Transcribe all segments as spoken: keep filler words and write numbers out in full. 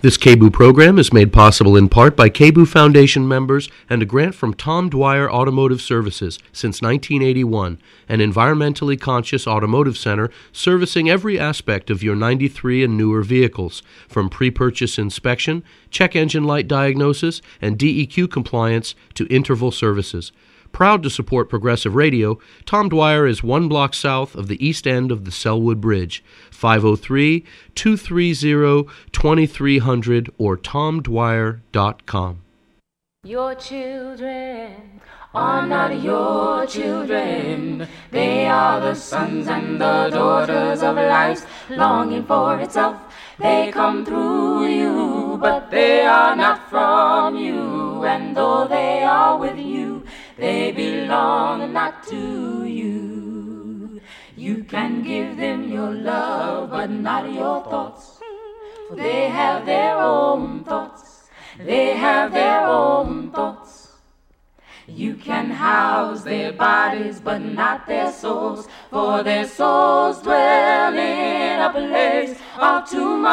This K B O O program is made possible in part by K B O O Foundation members and a grant from Tom Dwyer Automotive Services since nineteen eighty-one, an environmentally conscious automotive center servicing every aspect of your ninety-three and newer vehicles, from pre-purchase inspection, check engine light diagnosis, and D E Q compliance to interval services. Proud to support Progressive Radio, Tom Dwyer is one block south of the east end of the Selwood Bridge, five oh three, two three zero, two three zero zero or tom dwyer dot com. Your children are not your children. They are the sons and the daughters of life, longing for itself. They come through you, but they are not from you. And though they are with you, they belong not to you. You can give them your love, but not your thoughts. For they have their own thoughts. They have their own thoughts. You can house their bodies, but not their souls. For their souls dwell in a place of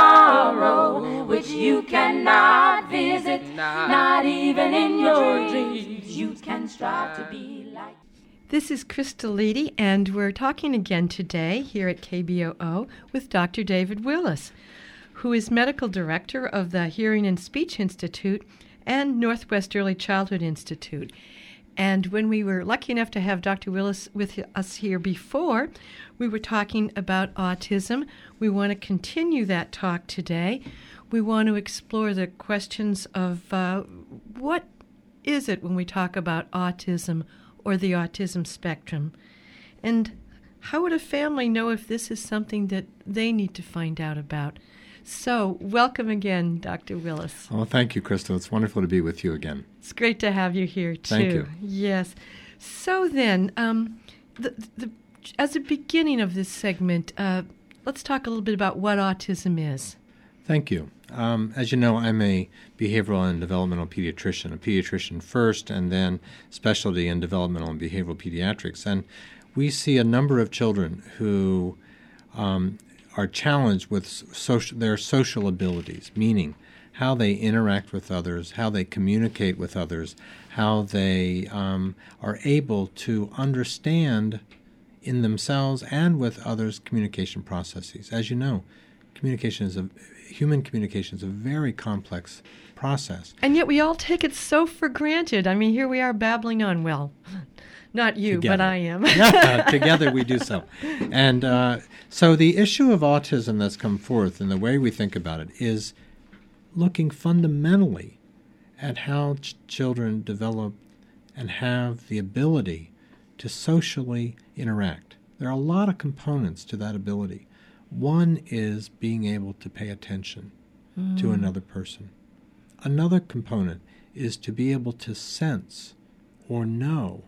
tomorrow, which you cannot visit, not even in your dreams. You can strive to be like. This is Crystal Leedy, and we're talking again today here at K B O O with Doctor David Willis, who is Medical Director of the Hearing and Speech Institute and Northwest Early Childhood Institute. And when we were lucky enough to have Doctor Willis with us here before, we were talking about autism. We want to continue that talk today. We want to explore the questions of uh, what is it when we talk about autism or the autism spectrum? And how would a family know if this is something that they need to find out about? So, welcome again, Doctor Willis. Oh, thank you, Crystal. It's wonderful to be with you again. It's great to have you here, too. Thank you. Yes. So then, um, the, the, as a beginning of this segment, uh, let's talk a little bit about what autism is. Thank you. Um, as you know, I'm a behavioral and developmental pediatrician, a pediatrician first, and then specialty in developmental and behavioral pediatrics. And we see a number of children who um, are challenged with social, their social abilities, meaning how they interact with others, how they communicate with others, how they um, are able to understand in themselves and with others communication processes. As you know, communication is a human communication is a very complex process. And yet we all take it so for granted. I mean, here we are babbling on. Well, not you, together. but I am. Yeah, together we do so. And uh, so the issue of autism that's come forth and the way we think about it is looking fundamentally at how ch- children develop and have the ability to socially interact. There are a lot of components to that ability. One is being able to pay attention mm. to another person. Another component is to be able to sense or know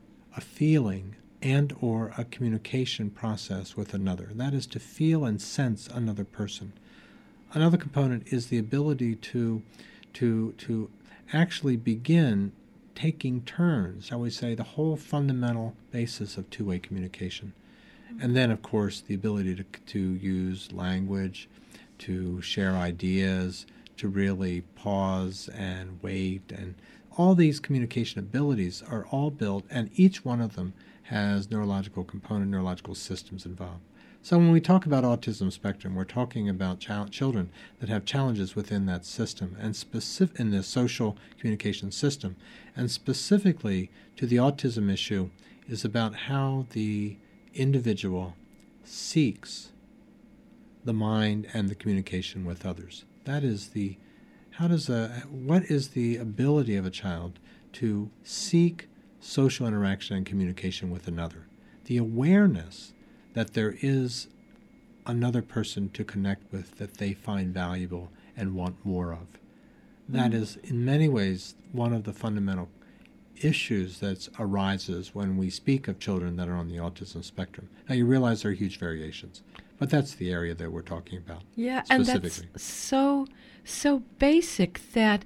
a feeling and or a communication process with another. That is to feel and sense another person. Another component is the ability to, to, to actually begin taking turns, shall we say, the whole fundamental basis of two-way communication. And then, of course, the ability to, to use language, to share ideas, to really pause and wait. And all these communication abilities are all built, and each one of them has neurological component, neurological systems involved. So when we talk about autism spectrum, we're talking about ch- children that have challenges within that system, and specific in the social communication system. And specifically to the autism issue is about how the individual seeks the mind and the communication with others. That is the, how does a, what is the ability of a child to seek social interaction and communication with another? The awareness that there is another person to connect with that they find valuable and want more of. That mm. is, in many ways, one of the fundamental issues that arises when we speak of children that are on the autism spectrum. Now, you realize there are huge variations, but that's the area that we're talking about. Yeah, and that's so, so basic that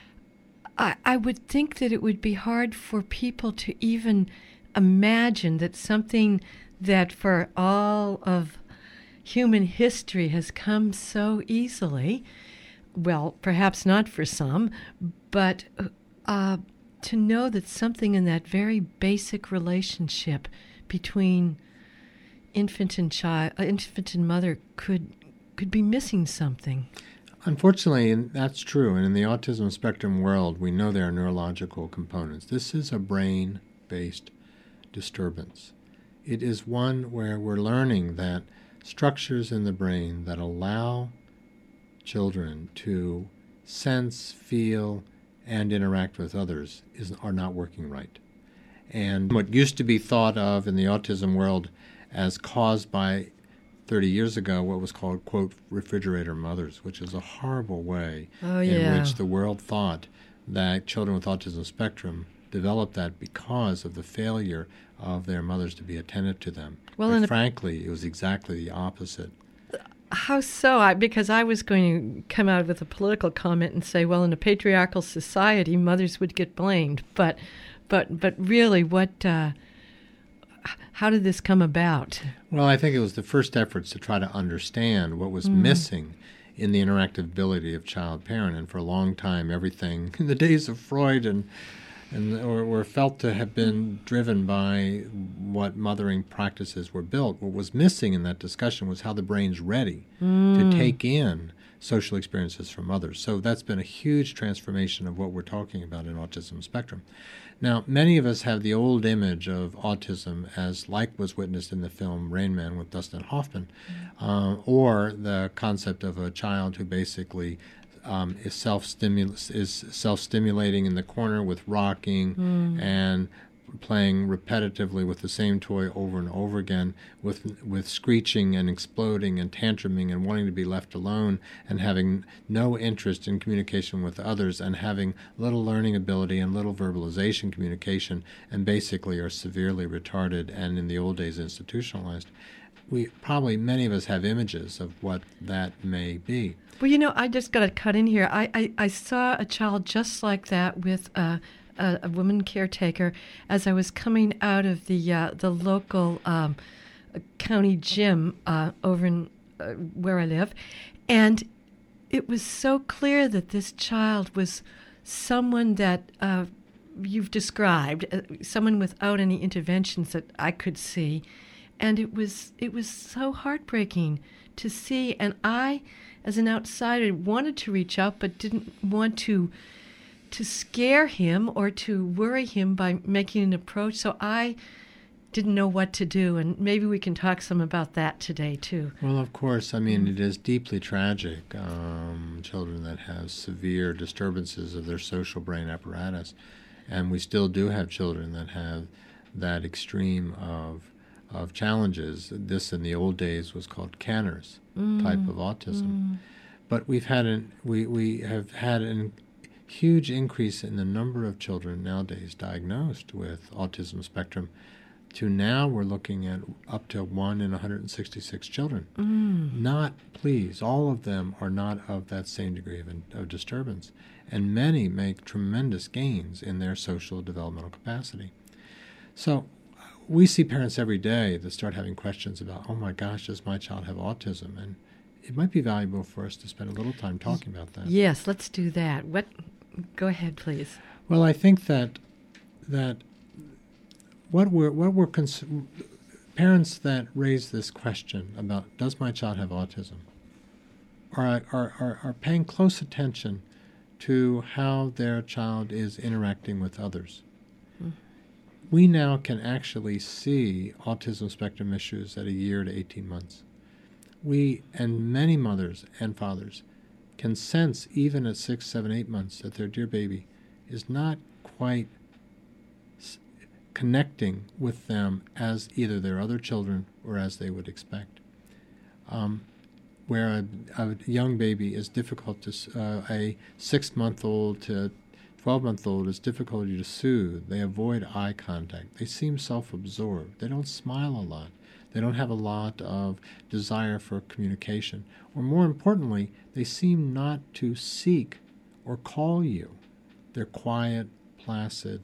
I, I would think that it would be hard for people to even imagine that something that for all of human history has come so easily well, perhaps not for some, but uh, to know that something in that very basic relationship between infant and child, uh, infant and mother could could be missing something. Unfortunately, and that's true. And in the autism spectrum world, we know there are neurological components. This is a brain-based disturbance. It is one where we're learning that structures in the brain that allow children to sense, feel, and interact with others is, are not working right. And what used to be thought of in the autism world as caused by thirty years ago what was called, quote, refrigerator mothers, which is a horrible way oh, in yeah. which the world thought that children with autism spectrum developed that because of the failure of their mothers to be attentive to them. Well, but and frankly, it was exactly the opposite. How so? I, because I was going to come out with a political comment and say, well, in a patriarchal society, mothers would get blamed. But, but, but really, what? Uh, how did this come about? Well, I think it was the first efforts to try to understand what was mm. missing in the interactive ability of child-parent, and for a long time, everything in the days of Freud and and or were felt to have been driven by what mothering practices were built. What was missing in that discussion was how the brain's ready mm. to take in social experiences from others. So that's been a huge transformation of what we're talking about in autism spectrum. Now, many of us have the old image of autism as like was witnessed in the film Rain Man with Dustin Hoffman, uh, or the concept of a child who basically um, is self-stimul- is self-stimulating in the corner with rocking mm. and playing repetitively with the same toy over and over again, with with screeching and exploding and tantruming and wanting to be left alone and having no interest in communication with others and having little learning ability and little verbalization communication, and basically are severely retarded and in the old days institutionalized. We probably, many of us have images of what that may be. Well, you know, I just got to cut in here. I, I, I saw a child just like that with uh, a, a woman caretaker as I was coming out of the uh, the local um, county gym uh, over in uh, where I live, and it was so clear that this child was someone that uh, you've described, uh, someone without any interventions that I could see, and it was it was so heartbreaking to see. And I, as an outsider, wanted to reach out but didn't want to to scare him or to worry him by making an approach. So I didn't know what to do, and maybe we can talk some about that today too. Well, of course. I mean, it is deeply tragic. Um, children that have severe disturbances of their social brain apparatus, and we still do have children that have that extreme of of challenges. This in the old days was called Kanner's mm. type of autism. Mm. But we've had an we we have had an huge increase in the number of children nowadays diagnosed with autism spectrum, to now we're looking at up to one in one hundred sixty-six children. Mm. Not, please, all of them are not of that same degree of, of disturbance, and many make tremendous gains in their social developmental capacity. So we see parents every day that start having questions about, oh my gosh, does my child have autism? And it might be valuable for us to spend a little time talking about that. Yes, let's do that. What? Go ahead, please. Well, I think that that what we're what we're cons- parents that raise this question about does my child have autism are are are, are paying close attention to how their child is interacting with others. Mm. We now can actually see autism spectrum issues at a year to eighteen months. We and many mothers and fathers can sense even at six, seven, eight months that their dear baby is not quite s- connecting with them as either their other children or as they would expect. Um, where a, a young baby is difficult to, uh, a six-month-old to twelve-month-old is difficult to soothe. They avoid eye contact. They seem self-absorbed. They don't smile a lot. They don't have a lot of desire for communication. Or more importantly, they seem not to seek or call you. They're quiet, placid,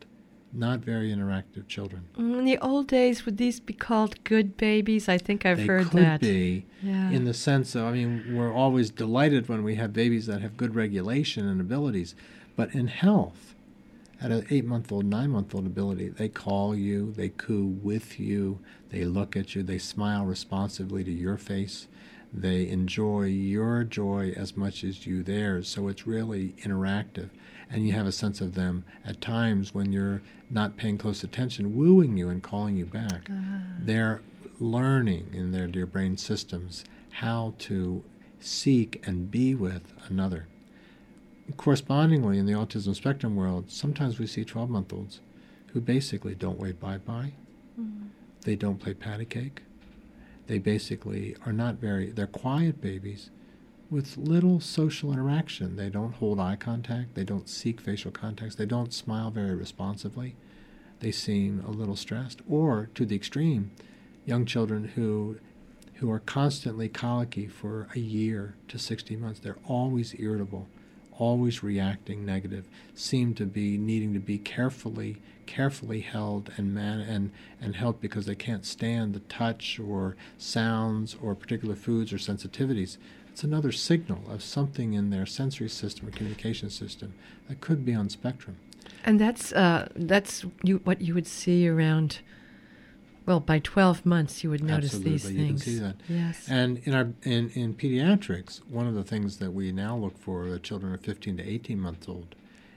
not very interactive children. In the old days, would these be called good babies? I think I've they heard could that. be, yeah. in the sense of, I mean, we're always delighted when we have babies that have good regulation and abilities, but in health, at an eight-month-old, nine-month-old ability, they call you, they coo with you, they look at you, they smile responsively to your face, they enjoy your joy as much as you theirs, so it's really interactive. And you have a sense of them at times when you're not paying close attention, wooing you and calling you back. Uh-huh. They're learning in their dear brain systems how to seek and be with another. Correspondingly, in the autism spectrum world, sometimes we see twelve-month-olds who basically don't wave bye-bye. Mm-hmm. They don't play patty cake. They basically are not very, they're quiet babies with little social interaction. They don't hold eye contact. They don't seek facial contacts. They don't smile very responsively. They seem a little stressed. Or, to the extreme, young children who who are constantly colicky for a year to sixteen months. They're always irritable, always reacting negative, seem to be needing to be carefully carefully held and man and, and held because they can't stand the touch or sounds or particular foods or sensitivities. It's another signal of something in their sensory system or communication system that could be on spectrum. And that's uh, that's you, what you would see around, well, by twelve months you would notice Absolutely, these you things. can see that. Yes. And in our in, in pediatrics, one of the things that we now look for the children of fifteen to eighteen months old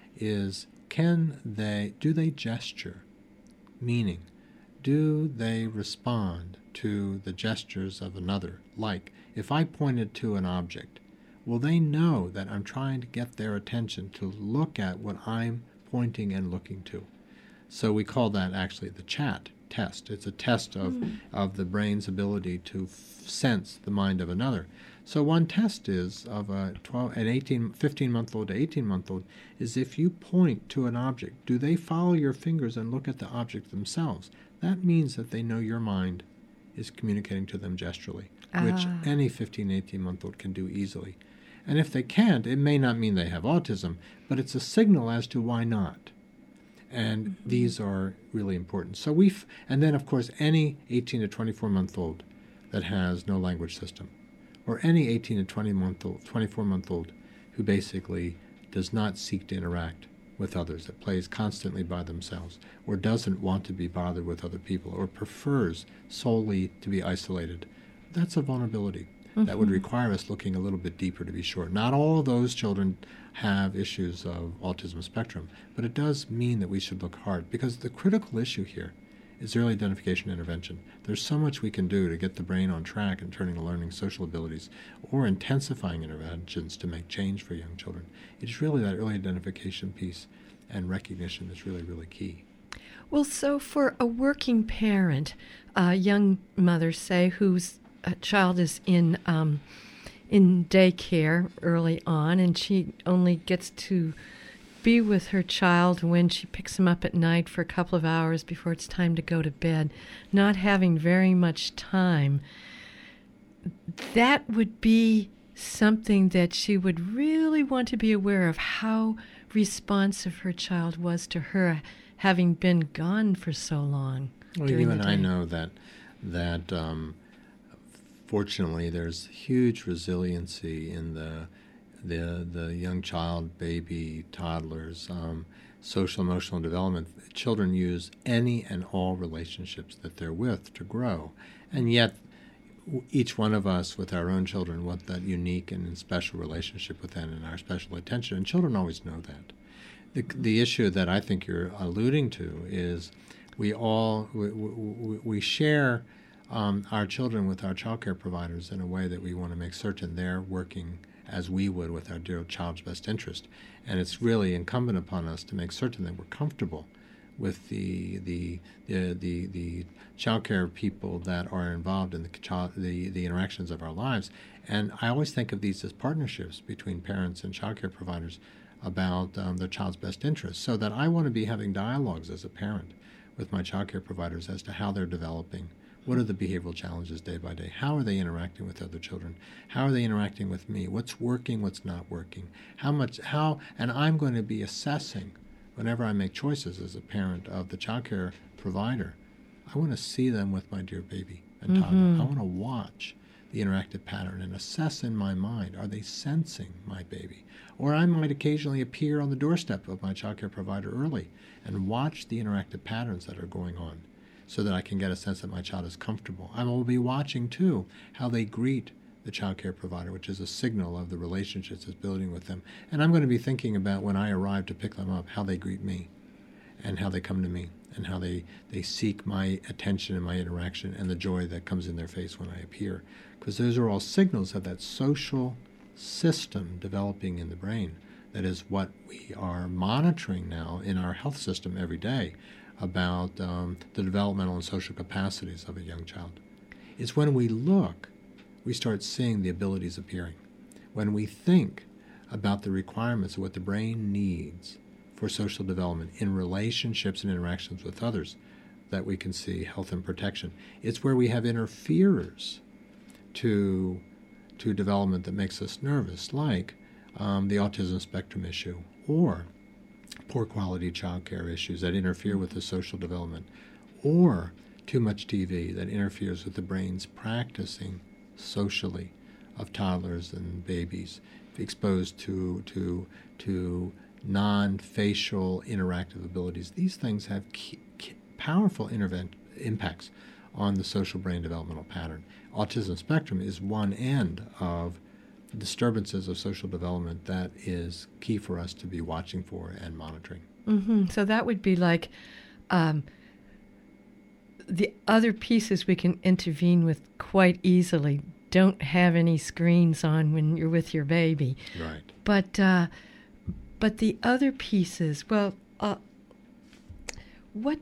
is can they, do they gesture? Meaning, do they respond to the gestures of another? Like, if I pointed to an object, will they know that I'm trying to get their attention to look at what I'm pointing and looking to? So we call that actually the CHAT test. It's a test of, mm. of the brain's ability to f- sense the mind of another. So one test is of a twelve, an eighteen, fifteen-month-old to eighteen-month-old is if you point to an object, do they follow your fingers and look at the object themselves? That means that they know your mind is communicating to them gesturally, ah. which any fifteen, eighteen-month-old can do easily. And if they can't, it may not mean they have autism, but it's a signal as to why not. And mm-hmm. these are really important. So we, f- and then of course any eighteen to twenty-four-month-old that has no language system, or any eighteen to twenty-month-old, twenty-four-month-old who basically does not seek to interact with others, that plays constantly by themselves, or doesn't want to be bothered with other people, or prefers solely to be isolated, that's a vulnerability. Mm-hmm. That would require us looking a little bit deeper to be sure. Not all of those children have issues of autism spectrum, but it does mean that we should look hard, because the critical issue here is early identification intervention. There's so much we can do to get the brain on track and turning to learning social abilities or intensifying interventions to make change for young children. It's really that early identification piece and recognition that's really, really key. Well, so for a working parent, a young mother, say, whose a child is in um, in daycare early on, and she only gets to be with her child when she picks him up at night for a couple of hours before it's time to go to bed, not having very much time, that would be something that she would really want to be aware of, how responsive her child was to her having been gone for so long. Well, you and I know that that um, fortunately there's huge resiliency in the the the young child, baby, toddlers, um, social emotional development. Children use any and all relationships that they're with to grow, and yet each one of us with our own children want that unique and special relationship with them and our special attention, and children always know that. The the issue that I think you're alluding to is we all we, we, we share um, our children with our child care providers in a way that we want to make certain they're working as we would with our dear child's best interest. And it's really incumbent upon us to make certain that we're comfortable with the the the the, the child care people that are involved in the, child, the the interactions of our lives. And I always think of these as partnerships between parents and child care providers about um, their child's best interests, so that I want to be having dialogues as a parent with my child care providers as to how they're developing. What are the behavioral challenges day by day? How are they interacting with other children? How are they interacting with me? What's working, what's not working? How much, how, and I'm going to be assessing whenever I make choices as a parent of the child care provider, I want to see them with my dear baby and toddler. Mm-hmm. I want to watch the interactive pattern and assess in my mind, are they sensing my baby? Or I might occasionally appear on the doorstep of my child care provider early and watch the interactive patterns that are going on so that I can get a sense that my child is comfortable. I will be watching, too, how they greet the child care provider, which is a signal of the relationships it's building with them. And I'm going to be thinking about when I arrive to pick them up, how they greet me and how they come to me and how they, they seek my attention and my interaction and the joy that comes in their face when I appear. Because those are all signals of that social system developing in the brain. That is what we are monitoring now in our health system every day about um, the developmental and social capacities of a young child. It's when we look, we start seeing the abilities appearing. When we think about the requirements of what the brain needs for social development in relationships and interactions with others, that we can see health and protection. It's where we have interferers to, to development that makes us nervous, like um, the autism spectrum issue or poor quality child care issues that interfere with the social development, or too much T V that interferes with the brain's practicing socially of toddlers and babies exposed to to to non-facial interactive abilities. These things have key, key, powerful intervent, impacts on the social brain developmental pattern. Autism spectrum is one end of disturbances of social development that is key for us to be watching for and monitoring. Mm-hmm. So that would be like um, the other pieces we can intervene with quite easily. Don't have any screens on when you're with your baby. Right. But uh, but the other pieces, well, uh, what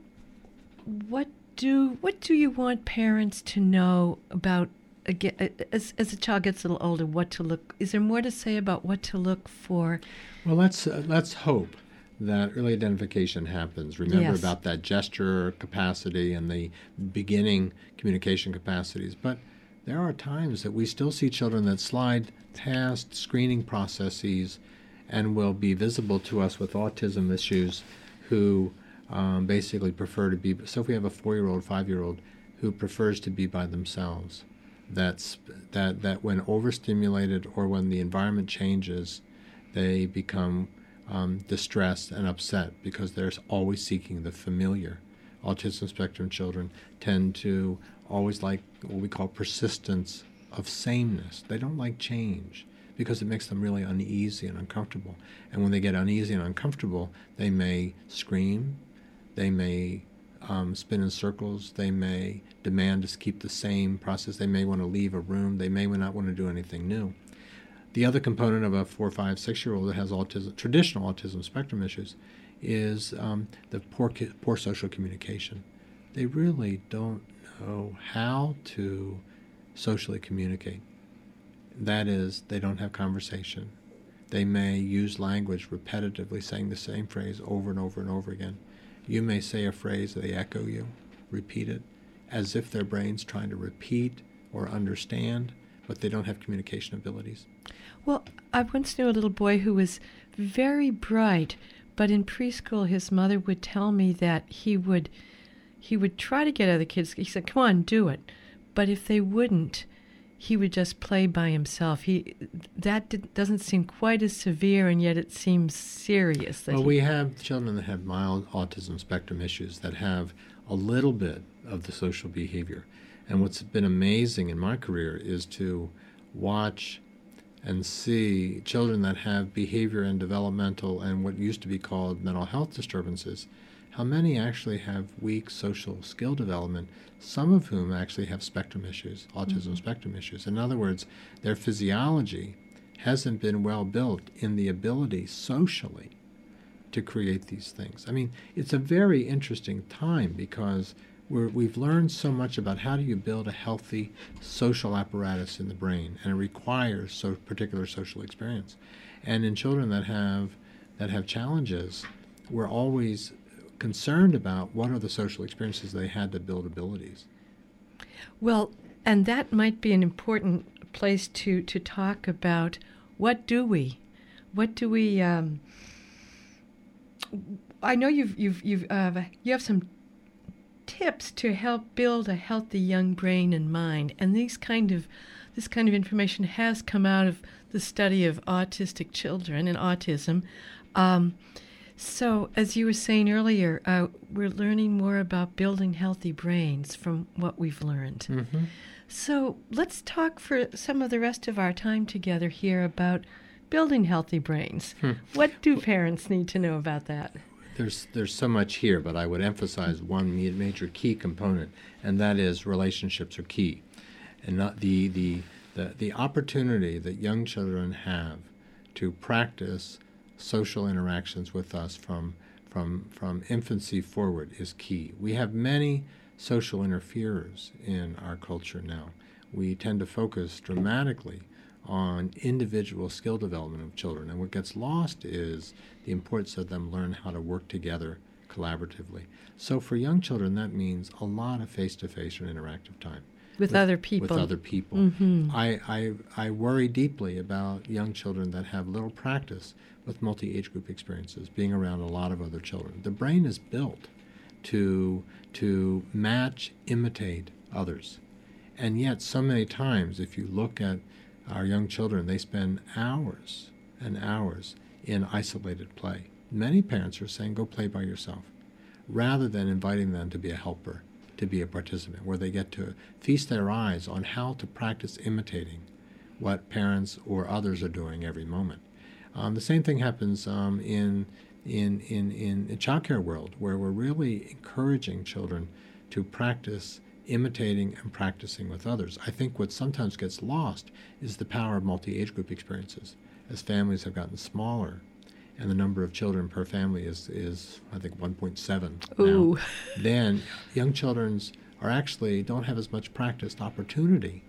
what do what do you want parents to know about? Again, as as a child gets a little older, what to look? Is there more to say about what to look for? Well, let's uh, let's hope that early identification happens. Remember Yes. about that gesture capacity and the beginning communication capacities. But there are times that we still see children that slide past screening processes and will be visible to us with autism issues who um, basically prefer to be. So if we have a four-year-old, five-year-old who prefers to be by themselves, that's that that when overstimulated or when the environment changes, they become um, distressed and upset because they're always seeking the familiar. Autism spectrum children tend to always like what we call persistence of sameness. They don't like change because it makes them really uneasy and uncomfortable. And when they get uneasy and uncomfortable, they may scream, they may Um, spin in circles, they may demand to keep the same process, they may want to leave a room, they may not want to do anything new. The other component of a four, five, six-year-old that has autism, traditional autism spectrum issues, is um, the poor, poor social communication. They really don't know how to socially communicate. That is, they don't have conversation. They may use language repetitively, saying the same phrase over and over and over again. You may say a phrase, they echo you, repeat it, as if their brain's trying to repeat or understand, but they don't have communication abilities. Well, I once knew a little boy who was very bright, but in preschool his mother would tell me that he would he would try to get other kids. He said, come on, do it. But if they wouldn't, he would just play by himself. He that did, doesn't seem quite as severe, and yet it seems serious. That Well, he, we have children that have mild autism spectrum issues that have a little bit of the social behavior. And what's been amazing in my career is to watch and see children that have behavior and developmental and what used to be called mental health disturbances, how many actually have weak social skill development, some of whom actually have spectrum issues, autism mm-hmm. spectrum issues. In other words, their physiology hasn't been well built in the ability socially to create these things. I mean, it's a very interesting time because we're, we've learned so much about how do you build a healthy social apparatus in the brain, and it requires so particular social experience. And in children that have that have challenges, we're always concerned about what are the social experiences they had to build abilities. Well, and that might be an important place to, to talk about what do we, what do we, um, I know you've you've you've uh, you have some tips to help build a healthy young brain and mind, and these kind of this kind of information has come out of the study of autistic children and autism. Um, so, as you were saying earlier, uh, we're learning more about building healthy brains from what we've learned. Mm-hmm. So, let's talk for some of the rest of our time together here about building healthy brains. Hmm. What do parents need to know about that? There's there's so much here, but I would emphasize one major key component, and that is relationships are key, and not the the the, the opportunity that young children have to practice social interactions with us from from from infancy forward is key. We have many social interferers in our culture now. We tend to focus dramatically on individual skill development of children, and what gets lost is the importance of them learn how to work together collaboratively. So for young children, that means a lot of face-to-face or interactive time with, with other people. With other people. Mm-hmm. I, I I worry deeply about young children that have little practice with multi-age group experiences, being around a lot of other children. The brain is built to to match, imitate others, and yet so many times, if you look at our young children, they spend hours and hours in isolated play. Many parents are saying, go play by yourself, rather than inviting them to be a helper, to be a participant, where they get to feast their eyes on how to practice imitating what parents or others are doing every moment. Um, the same thing happens um, in, in, in, in the child care world, where we're really encouraging children to practice imitating and practicing with others. I think what sometimes gets lost is the power of multi-age group experiences. As families have gotten smaller, and the number of children per family is, is I think, one point seven Ooh. now, then young children are actually don't have as much practiced opportunity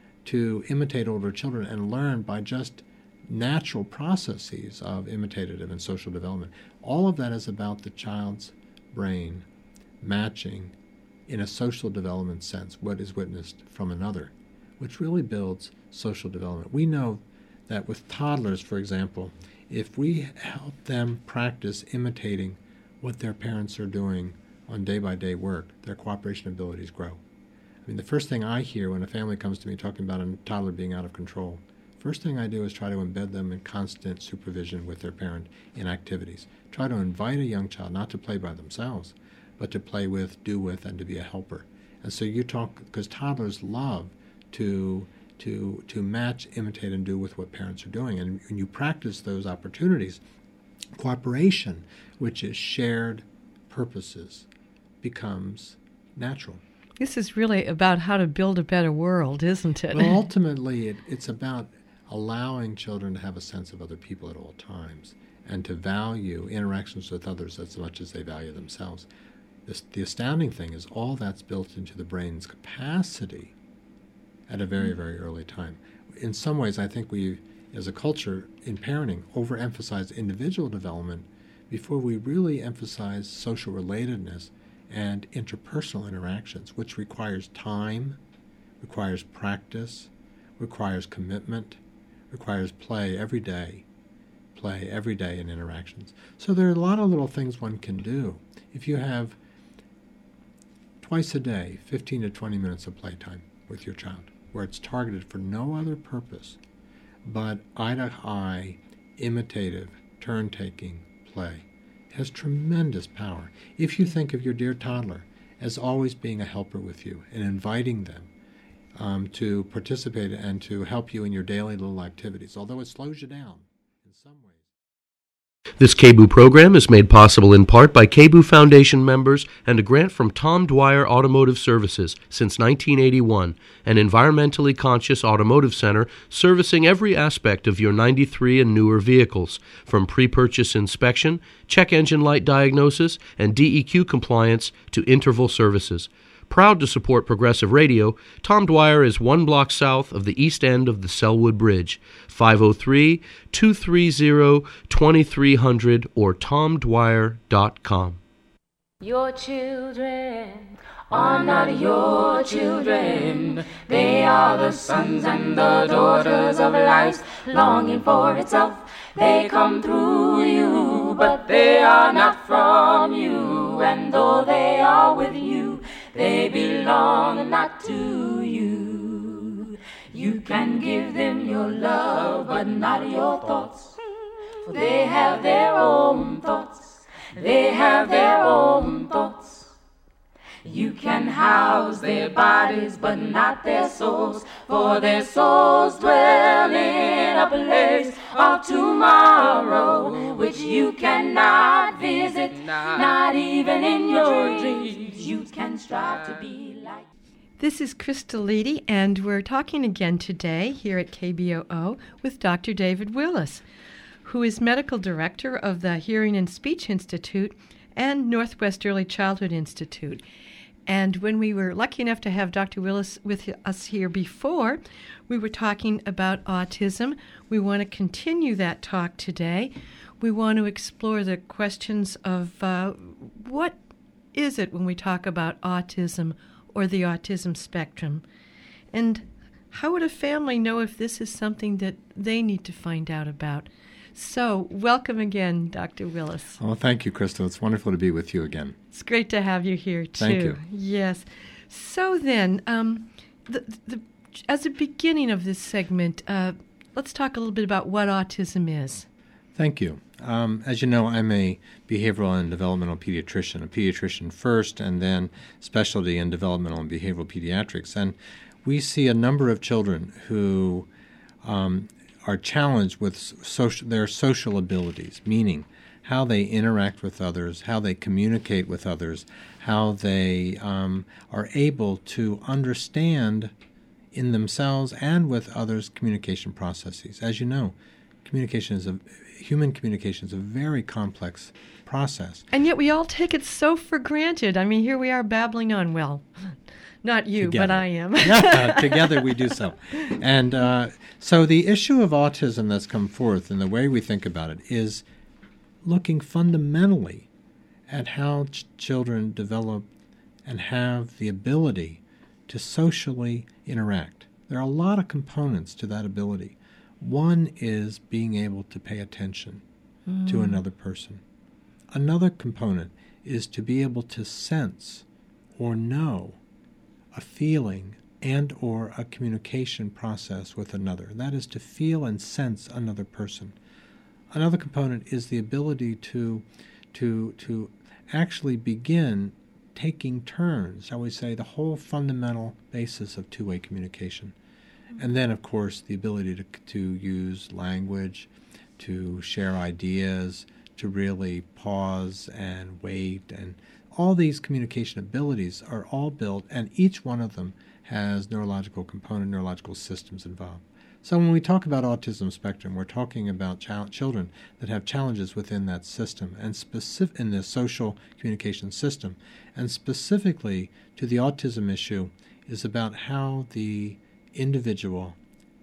to imitate older children and learn by just natural processes of imitative and social development. All of that is about the child's brain matching, in a social development sense, what is witnessed from another, which really builds social development. We know that with toddlers, for example, if we help them practice imitating what their parents are doing on day-by-day work, their cooperation abilities grow. I mean, the first thing I hear when a family comes to me talking about a toddler being out of control, first thing I do is try to embed them in constant supervision with their parent in activities. Try to invite a young child not to play by themselves, but to play with, do with, and to be a helper. And so you talk, because toddlers love to to to match, imitate, and do with what parents are doing. And when you practice those opportunities, cooperation, which is shared purposes, becomes natural. This is really about how to build a better world, isn't it? Well, ultimately, it, it's about allowing children to have a sense of other people at all times and to value interactions with others as much as they value themselves. This, the astounding thing is all that's built into the brain's capacity at a very, very early time. In some ways, I think we, as a culture, in parenting, overemphasize individual development before we really emphasize social relatedness and interpersonal interactions, which requires time, requires practice, requires commitment, requires play every day, play every day in interactions. So there are a lot of little things one can do. If you have twice a day, fifteen to twenty minutes of playtime with your child, where it's targeted for no other purpose but eye-to-eye, imitative, turn-taking play, it has tremendous power. If you think of your dear toddler as always being a helper with you and inviting them um, to participate and to help you in your daily little activities, although it slows you down in some ways. This K B O O program is made possible in part by K B O O Foundation members and a grant from Tom Dwyer Automotive Services since nineteen eighty-one, an environmentally conscious automotive center servicing every aspect of your ninety-three and newer vehicles, from pre-purchase inspection, check engine light diagnosis, and D E Q compliance to interval services. Proud to support Progressive Radio, Tom Dwyer is one block south of the east end of the Selwood Bridge, five oh three, two three zero, two three zero zero or tom dwyer dot com. Your children are not your children. They are the sons and the daughters of life's longing for itself. They come through you but they are not from you. And though they are with you, they belong not to you. You can give them your love, but not your thoughts, for they have their own thoughts. They have their own thoughts. You can house their bodies, but not their souls, for their souls dwell in a place of tomorrow, which you cannot visit, not even in your dreams. You can strive to be like. This is Crystal Leedy, and we're talking again today here at K B O O with Doctor David Willis, who is Medical Director of the Hearing and Speech Institute and Northwest Early Childhood Institute. And when we were lucky enough to have Doctor Willis with us here before, we were talking about autism. We want to continue that talk today. We want to explore the questions of uh, what is it when we talk about autism or the autism spectrum? And how would a family know if this is something that they need to find out about? So, welcome again, Doctor Willis. Oh, thank you, Crystal. It's wonderful to be with you again. It's great to have you here, too. Thank you. Yes. So then, um, the, the, as a beginning of this segment, uh, let's talk a little bit about what autism is. Thank you. Um, as you know, I'm a behavioral and developmental pediatrician, a pediatrician first, and then specialty in developmental and behavioral pediatrics. And we see a number of children who um, are challenged with social, their social abilities, meaning how they interact with others, how they communicate with others, how they um, are able to understand in themselves and with others communication processes. As you know, communication is a human communication is a very complex process. And yet we all take it so for granted. I mean, here we are babbling on. Well, not you, Together. but I am. Yeah, together we do so. And uh, so the issue of autism that's come forth and the way we think about it is looking fundamentally at how ch- children develop and have the ability to socially interact. There are a lot of components to that ability. One is being able to pay attention mm. to another person. Another component is to be able to sense or know a feeling and or a communication process with another. That is to feel and sense another person. Another component is the ability to, to, to actually begin taking turns, shall we say, the whole fundamental basis of two-way communication. And then, of course, the ability to, to use language, to share ideas, to really pause and wait. And all these communication abilities are all built, and each one of them has neurological component, neurological systems involved. So when we talk about autism spectrum, we're talking about ch- children that have challenges within that system and specific in the social communication system. And specifically to the autism issue is about how the individual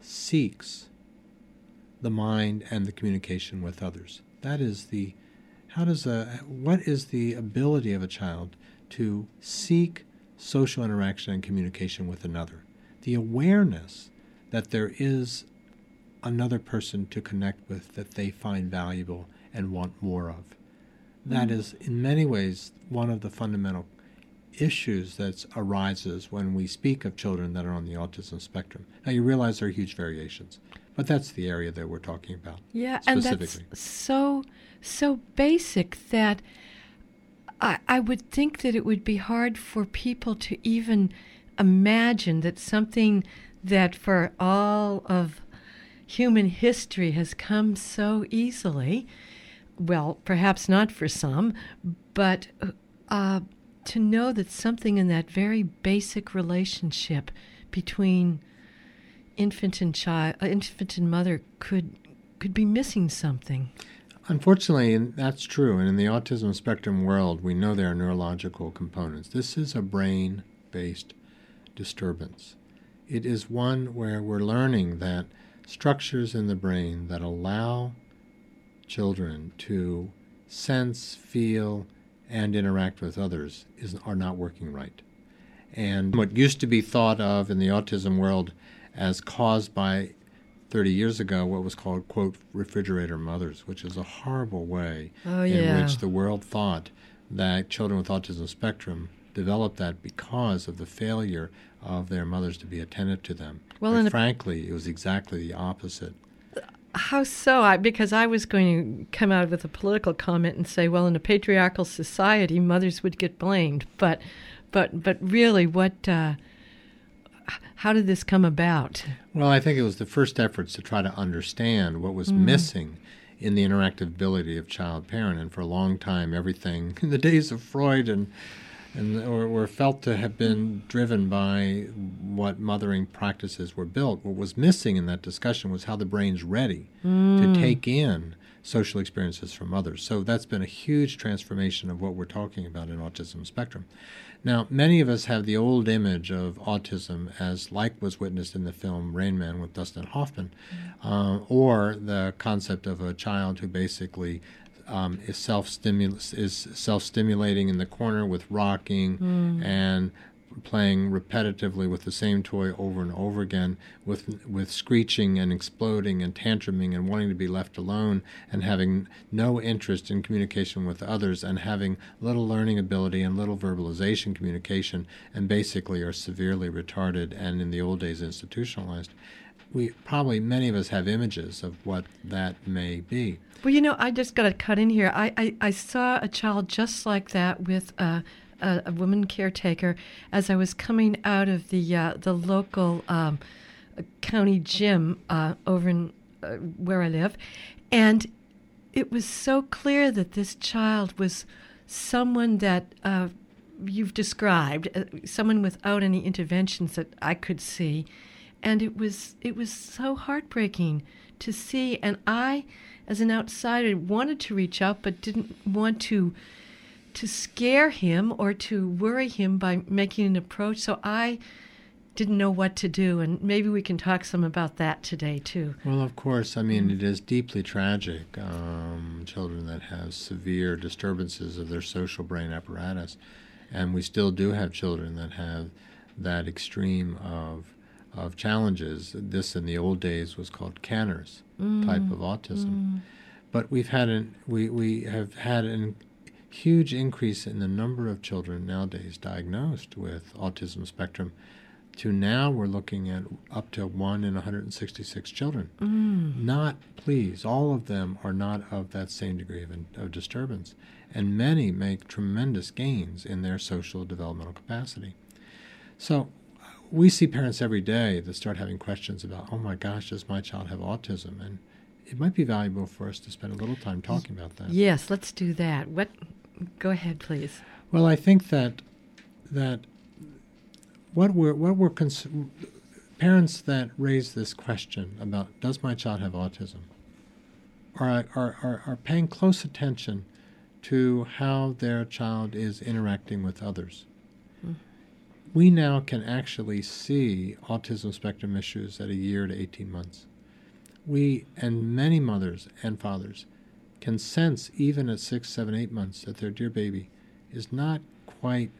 seeks the mind and the communication with others. That is the, how does a, what is the ability of a child to seek social interaction and communication with another? The awareness that there is another person to connect with that they find valuable and want more of. That mm. is, in many ways, one of the fundamental issues that arises when we speak of children that are on the autism spectrum. Now, you realize there are huge variations, but that's the area that we're talking about. Yeah, and that's so, so basic that I, I would think that it would be hard for people to even imagine that something that for all of human history has come so easily, well, perhaps not for some, but uh, to know that something in that very basic relationship between infant and child, uh, infant and mother could could be missing something. Unfortunately, and that's true, and in the autism spectrum world, we know there are neurological components. This is a brain-based disturbance. It is one where we're learning that structures in the brain that allow children to sense, feel, and interact with others is, are not working right. And what used to be thought of in the autism world as caused by thirty years ago what was called, quote, refrigerator mothers, which is a horrible way Oh, in yeah. which the world thought that children with autism spectrum developed that because of the failure of their mothers to be attentive to them. Well, But and- frankly, it was exactly the opposite. How so? I, because I was going to come out with a political comment and say, well, in a patriarchal society, mothers would get blamed. But, but, but really, what? Uh, how did this come about? Well, I think it was the first efforts to try to understand what was Mm. missing in the interactive ability of child-parent. And for a long time, everything in the days of Freud and and or were felt to have been driven by what mothering practices were built. What was missing in that discussion was how the brain's ready to take in social experiences from others. So that's been a huge transformation of what we're talking about in autism spectrum. Now, many of us have the old image of autism as like was witnessed in the film Rain Man with Dustin Hoffman, uh, or the concept of a child who basically um, is self-stimul- is self-stimulating in the corner with rocking Mm. and playing repetitively with the same toy over and over again, with with screeching and exploding and tantruming and wanting to be left alone and having no interest in communication with others and having little learning ability and little verbalization communication, and basically are severely retarded and in the old days institutionalized. We probably, many of us have images of what that may be. Well, you know, I just got to cut in here. I, I, I saw a child just like that with uh, a, a woman caretaker as I was coming out of the uh, the local um, county gym uh, over in uh, where I live, and it was so clear that this child was someone that uh, you've described, uh, someone without any interventions that I could see, and it was it was so heartbreaking to see. And I, as an outsider, wanted to reach out but didn't want to to scare him or to worry him by making an approach. So I didn't know what to do, and maybe we can talk some about that today too. Well, of course, I mean, it is deeply tragic, um, children that have severe disturbances of their social brain apparatus. And we still do have children that have that extreme of of challenges. This in the old days was called Canner's Mm. type of autism. Mm. But we've had an, we, we have had a huge increase in the number of children nowadays diagnosed with autism spectrum, to now we're looking at up to one in one hundred sixty-six children. Mm. Not, please, all of them are not of that same degree of, of disturbance. And many make tremendous gains in their social developmental capacity. So we see parents every day that start having questions about, oh my gosh, does my child have autism? And it might be valuable for us to spend a little time talking about that. Yes, let's do that. What? Go ahead, please. Well, I think that that what we're what we're cons- parents that raise this question about does my child have autism are are are, are paying close attention to how their child is interacting with others. Mm. We now can actually see autism spectrum issues at a year to eighteen months. We and many mothers and fathers can sense even at six, seven, eight months that their dear baby is not quite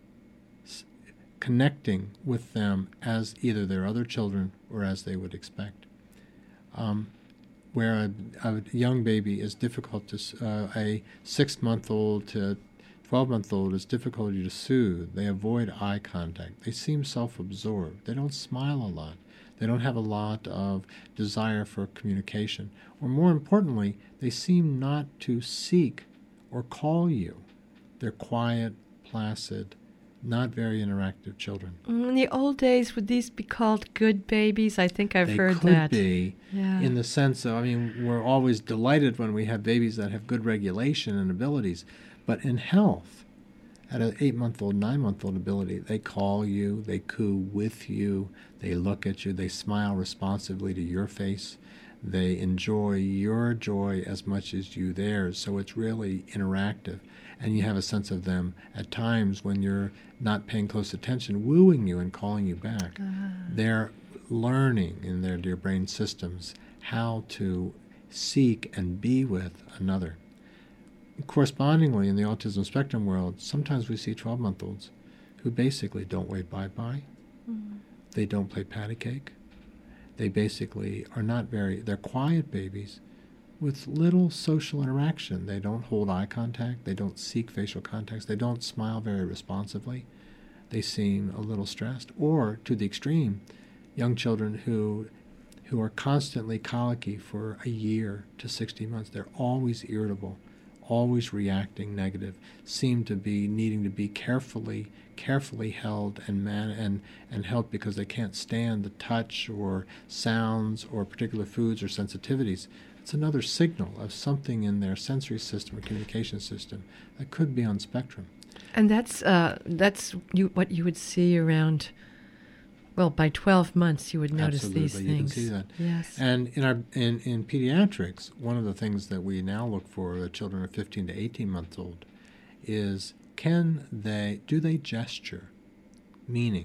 s- connecting with them as either their other children or as they would expect. Um, where a, a young baby is difficult to, s- uh, a six-month-old to twelve-month-old is difficult to soothe. They avoid eye contact. They seem self-absorbed. They don't smile a lot. They don't have a lot of desire for communication. Or more importantly, they seem not to seek or call you. They're quiet, placid, not very interactive children. In the old days, would these be called good babies? I think I've they heard could that. be, Yeah. in the sense of, I mean, we're always delighted when we have babies that have good regulation and abilities. But in health, at an eight-month-old, nine-month-old ability, they call you, they coo with you, they look at you, they smile responsively to your face, they enjoy your joy as much as you theirs, so it's really interactive. And you have a sense of them at times when you're not paying close attention, wooing you and calling you back. Uh-huh. They're learning in their dear brain systems how to seek and be with another. Correspondingly, in the autism spectrum world, sometimes we see twelve-month-olds who basically don't wave bye-bye. Mm. They don't play patty cake. they basically are not very, they're quiet babies with little social interaction. They don't hold eye contact. They don't seek facial contacts. They don't smile very responsively. They seem a little stressed. Or, to the extreme, young children who who are constantly colicky for a year to sixteen months. They're always irritable, always reacting negative, seem to be needing to be carefully, carefully held and man and, and held because they can't stand the touch or sounds or particular foods or sensitivities. It's another signal of something in their sensory system or communication system that could be on spectrum. And that's uh, that's you, what you would see around, well, by twelve months you would notice Absolutely, these you things. can see that. Yes. And in our in, in pediatrics, one of the things that we now look for the children of fifteen to eighteen months old is can they do they gesture? Meaning,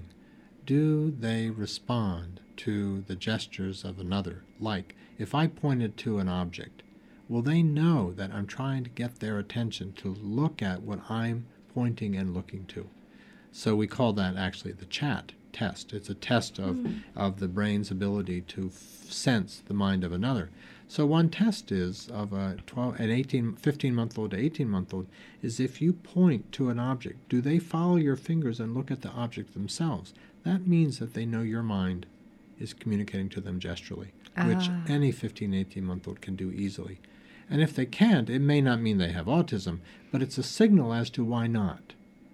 do they respond to the gestures of another? Like, if I pointed to an object, will they know that I'm trying to get their attention to look at what I'm pointing and looking to? So we call that actually the CHAT test. It's a test of, mm. of the brain's ability to f- sense the mind of another. So one test is of a twelve, an eighteen, fifteen-month-old to eighteen-month-old is if you point to an object, do they follow your fingers and look at the object themselves? That means that they know your mind is communicating to them gesturally, ah. which any fifteen, eighteen-month-old can do easily. And if they can't, it may not mean they have autism, but it's a signal as to why not.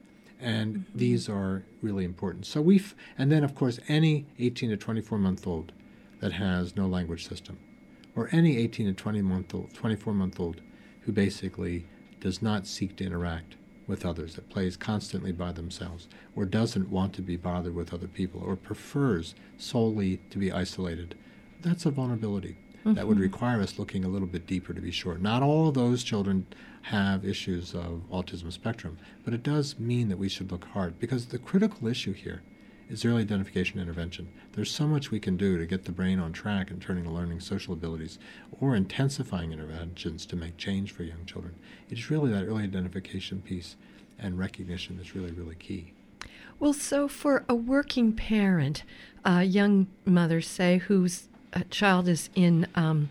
And mm-hmm. these are really important. So we, f- and then of course any eighteen to twenty-four-month-old that has no language system, or any eighteen to twenty-month-old, twenty-four-month-old who basically does not seek to interact with others, that plays constantly by themselves, or doesn't want to be bothered with other people, or prefers solely to be isolated, that's a vulnerability. Mm-hmm. That would require us looking a little bit deeper to be sure. Not all of those children have issues of autism spectrum, but it does mean that we should look hard, because the critical issue here is early identification intervention. There's so much we can do to get the brain on track and turning to learning social abilities, or intensifying interventions to make change for young children. It's really that early identification piece and recognition that's really, really key. Well, so for a working parent, a young mother, say, whose a child is in um,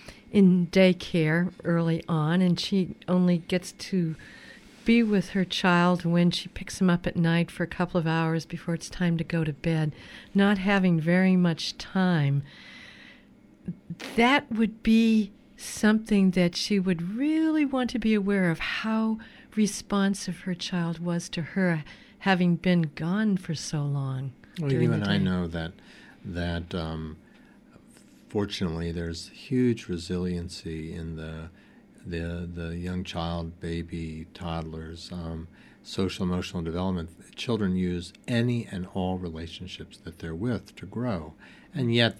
in daycare early on, and she only gets to be with her child when she picks him up at night for a couple of hours before it's time to go to bed, not having very much time, that would be something that she would really want to be aware of, how responsive her child was to her having been gone for so long. Well, you and I know that that um, fortunately there's huge resiliency in the the the young child, baby, toddlers, um, social emotional development. Children use any and all relationships that they're with to grow, and yet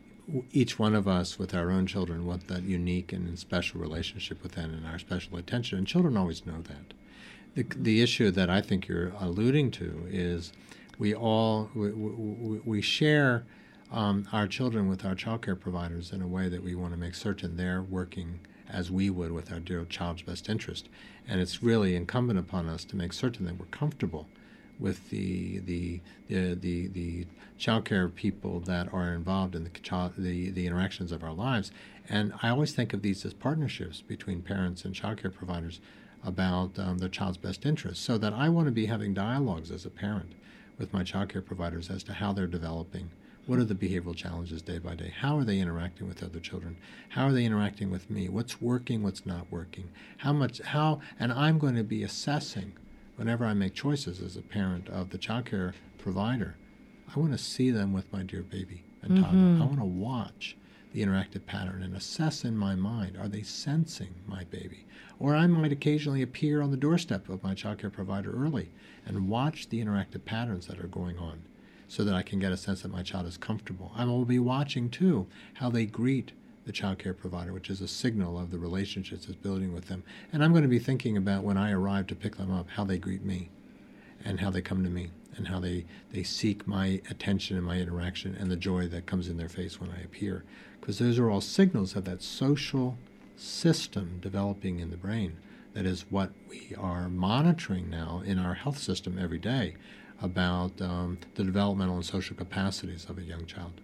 each one of us with our own children want that unique and special relationship with them and our special attention, and children always know that. The the issue that I think you're alluding to is we all we, we, we share um, our children with our child care providers in a way that we want to make certain they're working as we would with our dear child's best interest. And it's really incumbent upon us to make certain that we're comfortable with the the the the, the child care people that are involved in the, child, the the interactions of our lives. And I always think of these as partnerships between parents and child care providers about um, their child's best interest, so that I want to be having dialogues as a parent with my child care providers as to how they're developing. What are the behavioral challenges day by day? How are they interacting with other children? How are they interacting with me? What's working, what's not working? How much, how, and I'm going to be assessing whenever I make choices as a parent of the child care provider. I want to see them with my dear baby and toddler. Mm-hmm. I want to watch the interactive pattern and assess in my mind, are they sensing my baby? Or I might occasionally appear on the doorstep of my child care provider early and watch the interactive patterns that are going on, so that I can get a sense that my child is comfortable. I will be watching, too, how they greet the child care provider, which is a signal of the relationships it's building with them. And I'm going to be thinking about when I arrive to pick them up, how they greet me and how they come to me and how they, they seek my attention and my interaction and the joy that comes in their face when I appear. Because those are all signals of that social system developing in the brain. That is what we are monitoring now in our health system every day, about um, the developmental and social capacities of a young child.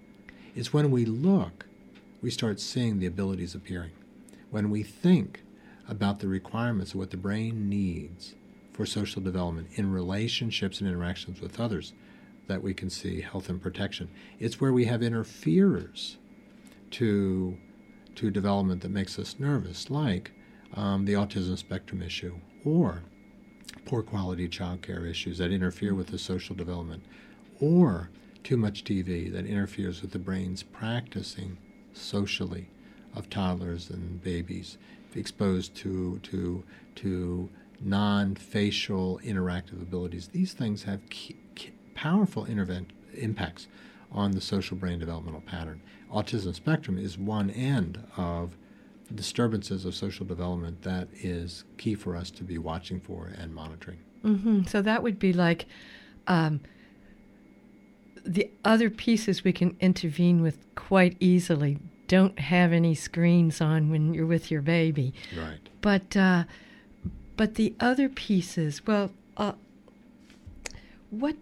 It's when we look, we start seeing the abilities appearing. When we think about the requirements of what the brain needs for social development in relationships and interactions with others, that we can see health and protection. It's where we have interferers to, to development that makes us nervous, like um, the autism spectrum issue, or poor quality child care issues that interfere with the social development, or too much T V that interferes with the brain's practicing socially of toddlers and babies exposed to to to non-facial interactive abilities. These things have key, key, powerful intervent, impacts on the social brain developmental pattern. Autism spectrum is one end of disturbances of social development that is key for us to be watching for and monitoring. Mm-hmm. So that would be like um, the other pieces we can intervene with quite easily. Don't have any screens on when you're with your baby. Right. But uh, but the other pieces, well, uh, what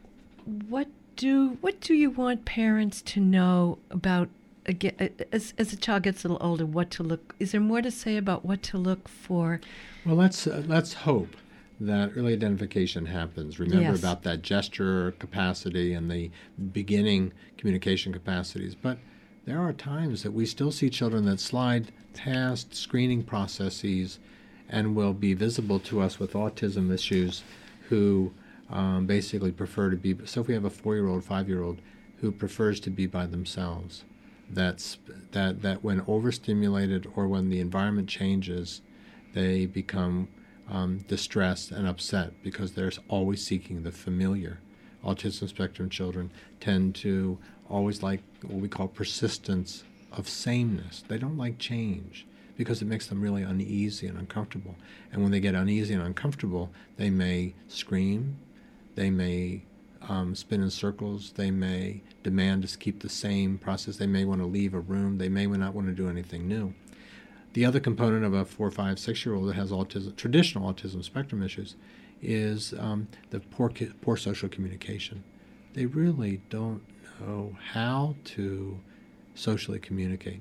what do what do you want parents to know about? Again, as as a child gets a little older, what to look? Is there more to say about what to look for? Well, let's uh, let's hope that early identification happens. Remember Yes. about that gesture capacity and the beginning communication capacities. But there are times that we still see children that slide past screening processes and will be visible to us with autism issues who um, basically prefer to be. So if we have a four-year-old, five-year-old who prefers to be by themselves, that's that that when overstimulated or when the environment changes, they become um, distressed and upset because they're always seeking the familiar. Autism spectrum children tend to always like what we call persistence of sameness. They don't like change because it makes them really uneasy and uncomfortable. And when they get uneasy and uncomfortable, they may scream, they may um, spin in circles, they may demand to keep the same process, they may want to leave a room, they may not want to do anything new. The other component of a four, five, six-year-old that has autism, traditional autism spectrum issues, is um, the poor, poor social communication. They really don't know how to socially communicate.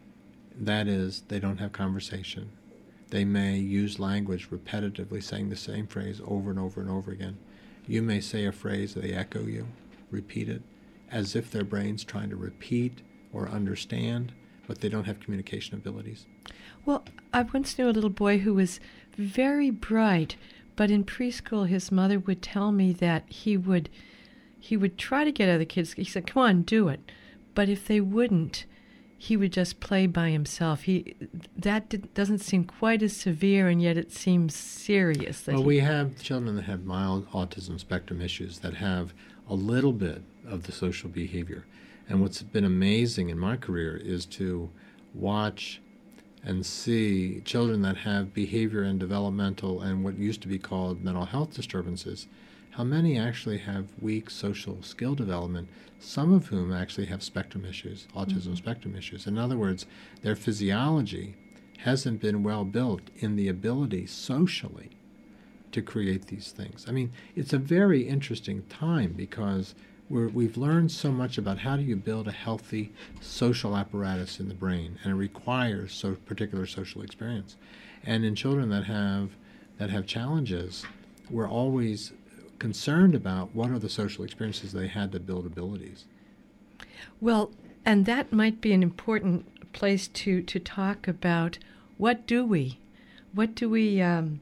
That is, they don't have conversation. They may use language repetitively, saying the same phrase over and over and over again. You may say a phrase, they echo you, repeat it, as if their brain's trying to repeat or understand, but they don't have communication abilities. Well, I once knew a little boy who was very bright, but in preschool his mother would tell me that he would he would try to get other kids. He said, come on, do it. But if they wouldn't, he would just play by himself. He That did, doesn't seem quite as severe, and yet it seems serious. That Well, he, we have children that have mild autism spectrum issues that have a little bit of the social behavior. And what's been amazing in my career is to watch and see children that have behavior and developmental and what used to be called mental health disturbances, how many actually have weak social skill development, some of whom actually have spectrum issues, autism mm-hmm. spectrum issues. In other words, their physiology hasn't been well built in the ability socially to create these things. I mean, it's a very interesting time because We're, we've learned so much about how do you build a healthy social apparatus in the brain, and it requires so particular social experience. And in children that have that have challenges, we're always concerned about what are the social experiences they had to build abilities. Well, and that might be an important place to, to talk about what do we, what do we. Um,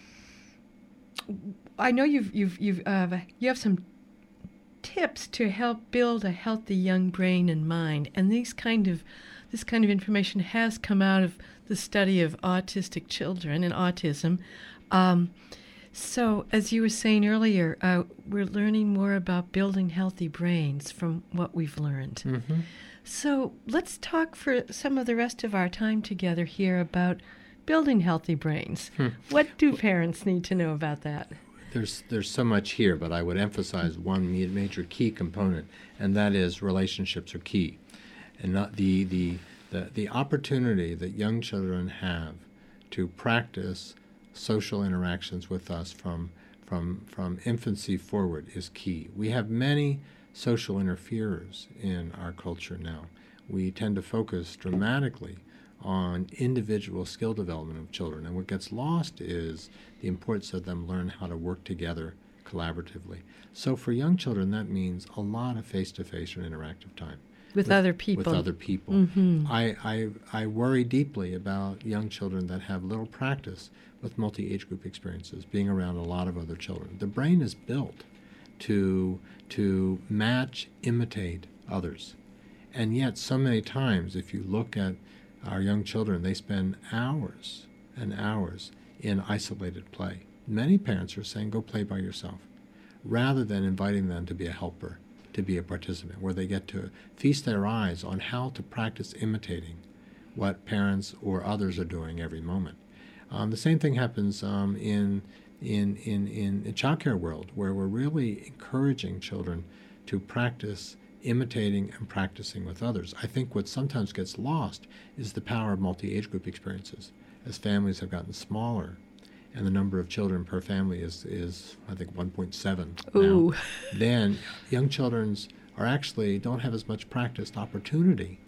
I know you've you've you've uh, you have some tips to help build a healthy young brain and mind, and these kind of this kind of information has come out of the study of autistic children and autism. Um, so, as you were saying earlier, uh, we're learning more about building healthy brains from what we've learned. Mm-hmm. So, let's talk for some of the rest of our time together here about building healthy brains. Hmm. What do parents need to know about that? There's there's so much here, but I would emphasize one major key component, and that is relationships are key, and not the the the, the opportunity that young children have to practice social interactions with us from from from infancy forward is key. We have many social interferers in our culture now. We tend to focus dramatically on individual skill development of children, and what gets lost is the importance of them learn how to work together collaboratively. So for young children, that means a lot of face-to-face or interactive time. With, with other people. With other people. Mm-hmm. I, I, I worry deeply about young children that have little practice with multi-age group experiences, being around a lot of other children. The brain is built to, to match, imitate others. And yet, so many times, if you look at our young children, they spend hours and hours in isolated play. Many parents are saying, go play by yourself, rather than inviting them to be a helper, to be a participant, where they get to feast their eyes on how to practice imitating what parents or others are doing every moment. Um, the same thing happens um, in, in, in, in the child care world, where we're really encouraging children to practice imitating and practicing with others. I think what sometimes gets lost is the power of multi-age group experiences. As families have gotten smaller, and the number of children per family is, is I think, one point seven Ooh. now, then young children are actually don't have as much practiced opportunity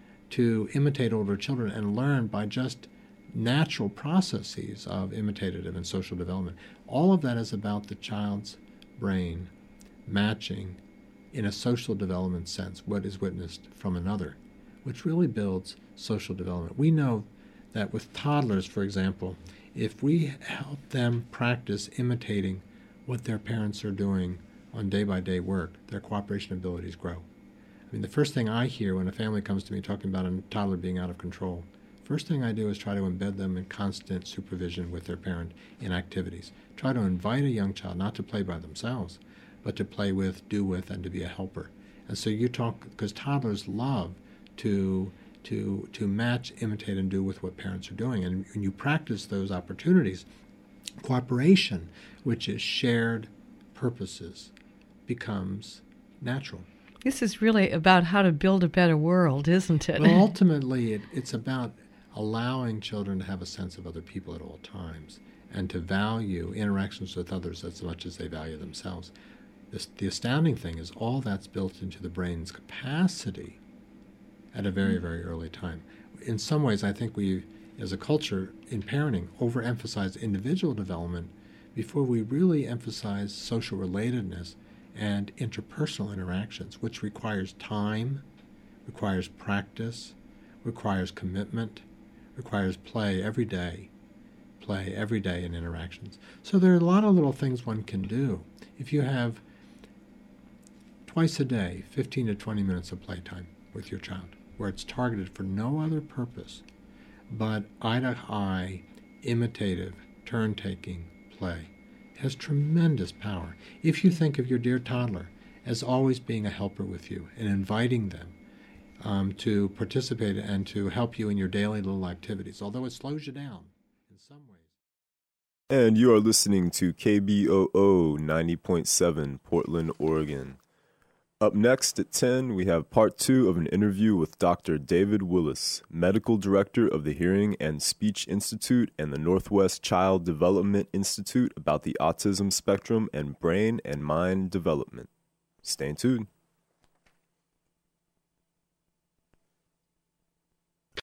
to imitate older children and learn by just natural processes of imitative and social development. All of that is about the child's brain matching, in a social development sense, what is witnessed from another, which really builds social development. We know that with toddlers, for example, if we help them practice imitating what their parents are doing on day-by-day work, their cooperation abilities grow. I mean, the first thing I hear when a family comes to me talking about a toddler being out of control, first thing I do is try to embed them in constant supervision with their parent in activities. Try to invite a young child not to play by themselves, but to play with, do with, and to be a helper. And so you talk, because toddlers love to to to match, imitate, and do with what parents are doing. And when you practice those opportunities, cooperation, which is shared purposes, becomes natural. This is really about how to build a better world, isn't it? Well, ultimately, it, it's about allowing children to have a sense of other people at all times and to value interactions with others as much as they value themselves. This, the astounding thing is all that's built into the brain's capacity at a very, very early time. In some ways, I think we, as a culture, in parenting, overemphasize individual development before we really emphasize social relatedness and interpersonal interactions, which requires time, requires practice, requires commitment, requires play every day, play every day in interactions. So there are a lot of little things one can do. If you have twice a day, fifteen to twenty minutes of playtime with your child, where it's targeted for no other purpose but eye-to-eye, imitative, turn-taking play, it has tremendous power. If you think of your dear toddler as always being a helper with you and inviting them um, to participate and to help you in your daily little activities, although it slows you down in some ways. And you are listening to K B O O ninety point seven, Portland, Oregon. Up next at ten, we have part two of an interview with Doctor David Willis, Medical Director of the Hearing and Speech Institute and the Northwest Child Development Institute, about the autism spectrum and brain and mind development. Stay tuned.